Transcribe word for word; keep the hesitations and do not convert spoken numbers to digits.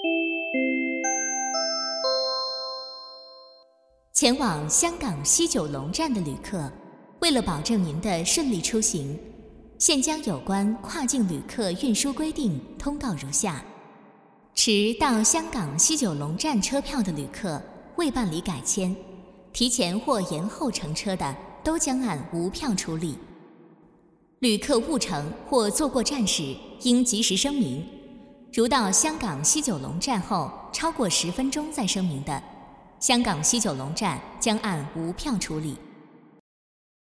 前往香港西九龙站的旅客，为了保证您的顺利出行，现将有关跨境旅客运输规定通告如下：持到香港西九龙站车票的旅客，未办理改签、提前或延后乘车的，都将按无票处理。旅客误乘或坐过站时，应及时声明。如到香港西九龙站后超过十分钟再声明的，香港西九龙站将按无票处理。